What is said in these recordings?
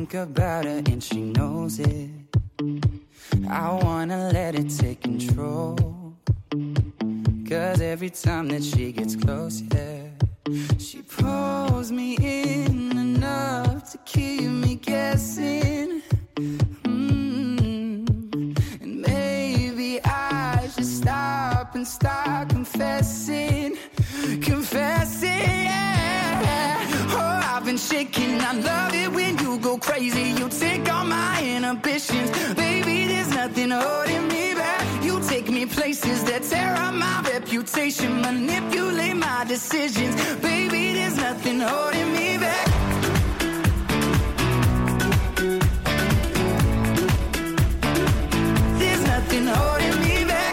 think about her and she knows it. I wanna let it take control, 'cause every time that she gets close, yeah, she pulls me in enough to keep me guessing. And maybe I should stop and start confessing, yeah. Oh, I've been shaking, I love it when you go crazy. You take all my inhibitions, baby, there's nothing holding me back. You take me places that tear up my reputation, manipulate my decisions, baby, there's nothing holding me back. There's nothing holding me back.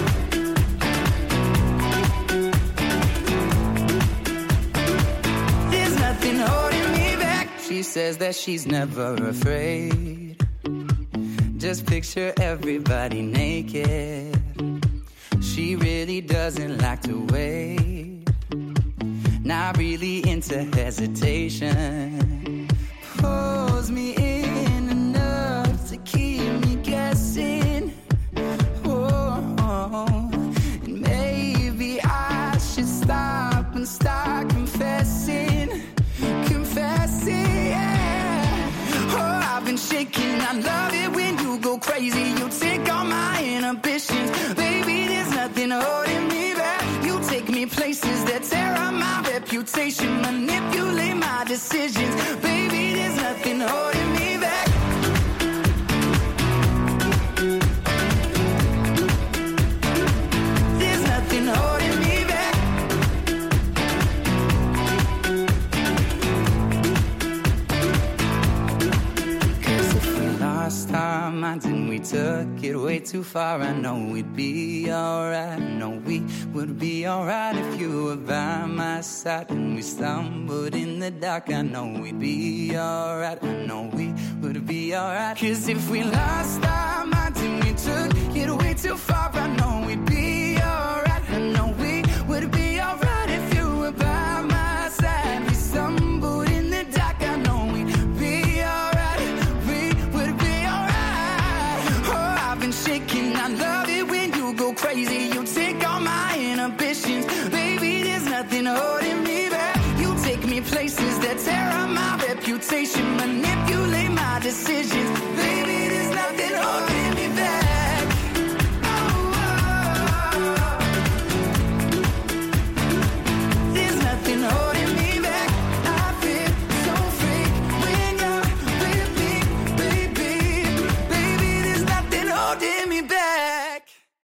There's nothing holding me back. She says that she's never afraid. Just picture everybody naked. She really doesn't like to wait. Not really into hesitation. Pulls me in enough to keep me guessing. Oh, and maybe I should stop and start confessing, yeah. Oh, I've been shaking, I love it when you go crazy. You take all my inhibitions, baby, there's nothing holding me back. You take me places that tear up my reputation, manipulate my decisions, baby, there's nothing holding me back. There's nothing holding me back. Lost our minds and we took it way too far. I know we'd be alright. I know we would be alright if you were by my side. And we stumbled in the dark. I know we'd be alright. I know we would be alright. 'Cause if we lost our minds and we took it way too far, I know we'd be alright. I know we would be alright if you were by my side. We stumbled in the dark. I know we'd be alright. Shaking, I love it when you go crazy.